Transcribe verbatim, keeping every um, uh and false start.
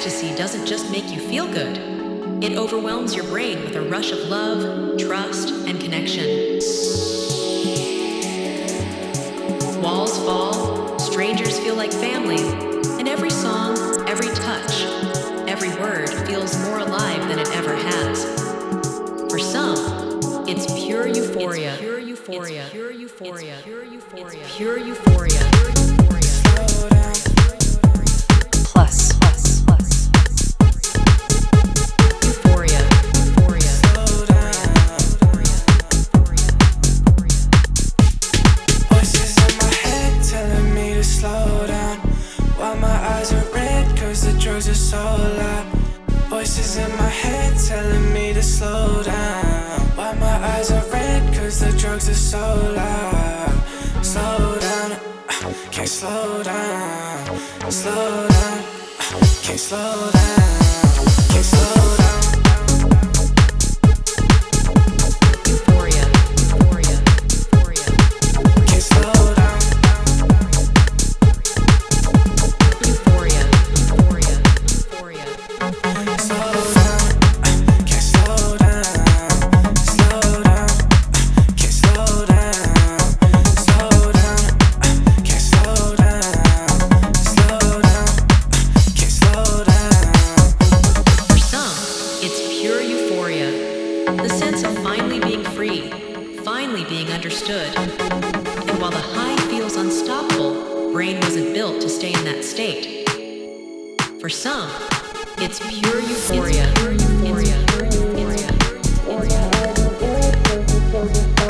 ecstasy doesn't just make you feel good, it overwhelms your brain with a rush of love, trust, and connection. Walls fall, strangers feel like family, and every song, every touch, every word feels more alive than it ever has. For some, it's pure euphoria. It's pure euphoria. It's pure euphoria. It's pure euphoria. It's pure euphoria. Plus, plus, plus. Euphoria. Euphoria. Slow down. Voices in my head telling me to slow down. While my eyes are red, cause the drugs are so loud. Voices in my head telling me to slow down. While my eyes are red, cause the drugs are so loud. Slow down, can't slow down. Slow down, can't slow down. Can't slow down. Euphoria. Euphoria. Euphoria. Can't slow down. Euphoria. Euphoria. Euphoria. Slow down, can't slow down. Slow down, can't slow down. Slow down, can't slow down. Slow down, can't slow down. For some, it's pure euphoria. The sense of finally being free, finally being understood. And while the high feels unstoppable, brain wasn't built to stay in that state. For some, it's pure euphoria. It's pure euphoria. It's pure euphoria.